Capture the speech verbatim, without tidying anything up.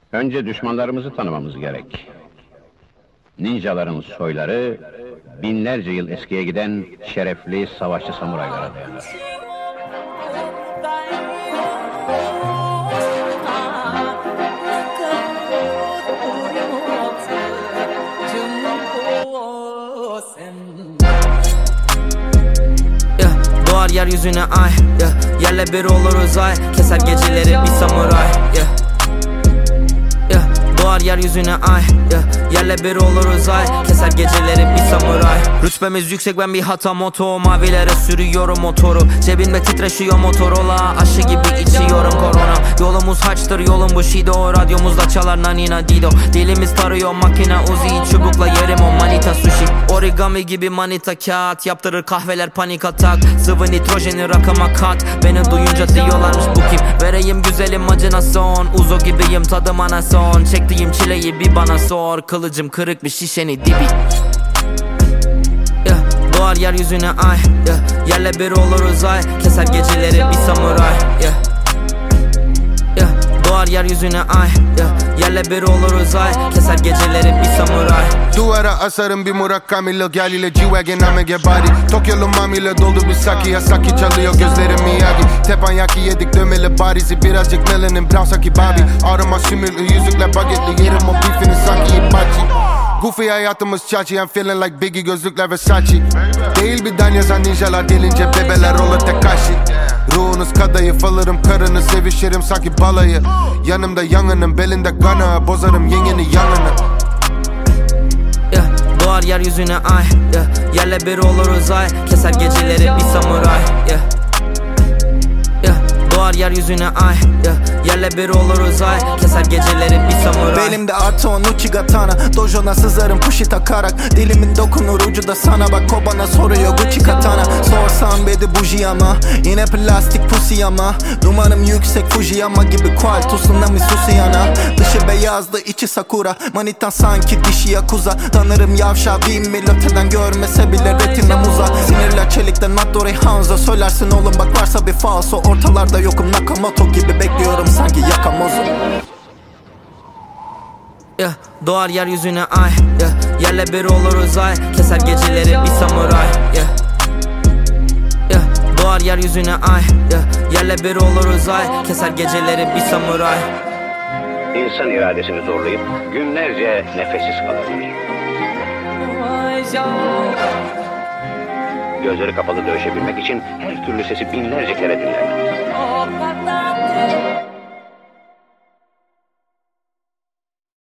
Önce düşmanlarımızı tanımamız gerek. Ninjaların soyları, binlerce yıl eskiye giden şerefli savaşçı samuraylara dayanır. Doğar yeryüzüne ay, yeah. Yerle bir olur uzay, keser geceleri bir samuray, yeah. Yeah. Doğar yeryüzüne ay, yeah. Yerle bir olur uzay, keser geceleri bir samuray. Rütbemiz yüksek, ben bir hata moto, mavilere sürüyorum motoru. Cebimde titreşiyor Motorola, aşı gibi içiyorum korona. Yolumuz haçtır, yolum bu Shido, radyomuzda çalar Nanina Dido. Dilimiz tarıyor makine Uzi, çubukla yerim o manita sushi. Origami gibi manita kağıt, yaptırır kahveler panik atak. Sıvı nitrojeni rakama kat, beni duyunca diyorlarmış bu kim. Vereyim güzelim acına son, Uzo gibiyim tadım anason. Çektiğim çileyi bir bana sor, kılıcım kırık bir şişeni dibi. Yeah. Doğar yeryüzüne ay, yeah. Yerle bir olur uzay, keser geceleri bir samuray, yeah. Yeah. Doğar yeryüzüne ay, yeah. Yerle bir olur uzay, keser geceleri bir samuray. Duvara asarım bir Murakami'yle, gel ile G-Wagon Amege-body. Tokyo'lu mamiyle doldu bir saki, Yasaki çalıyor gözlerim Miyagi. Teppanyaki yedik dömeli barizi, birazcık melanin Brownsaki Bobby. Ağrıma sümürlü yüzükle bagetli, yerim o beefini Saki Hibachi. Goofy hayatımız çaçı, I'm feeling like Biggie, gözlükler Versace. Değil bir dan yazan ninjalar, gelince bebeler olur Tekashi. Ruhunuz kadayıf, alırım karını, sevişirim sanki balayı. Yanımda yangının, belinde gana, bozarım yengeni yanını. Yeah. Doğar yeryüzüne ay, yeah. Yerle bir olur uzay, keser geceleri bir samuray, yeah. Yeah. Doğar yeryüzüne ay, yeah. Yerle bir olur uzay, keser geceleri bir samuray. Belimde artı on Uchigatana, dojona sızarım pushi takarak. Dilimin dokunur ucu da sana, bak o bana soruyor Gucci katana. Sorsam bedi buji ama, yine plastik pussy ama. Dumanım yüksek Fujiyama gibi kual tsunami susiyana. Dışı beyazdı içi sakura, manitan sanki dişi yakuza. Tanırım yavşa bin milleteden görmese bile retina muza. Sinirler çelikten Mattori Hanzo, söylersin oğlum bak varsa bir falso. Ortalarda yokum Nakamoto gibi bekliyorum sanki Yakamozo. Yeah. Doğar yeryüzüne ay, yeah. Yerle bir olur uzay, keser geceleri bir samuray, yeah. Yeah. Doğar yeryüzüne ay, yeah. Yerle bir olur uzay, keser geceleri bir samuray. İnsan iradesini zorlayıp günlerce nefessiz kalırlar. Gözleri kapalı dövüşebilmek için her türlü sesi binlerce kere dinlerler.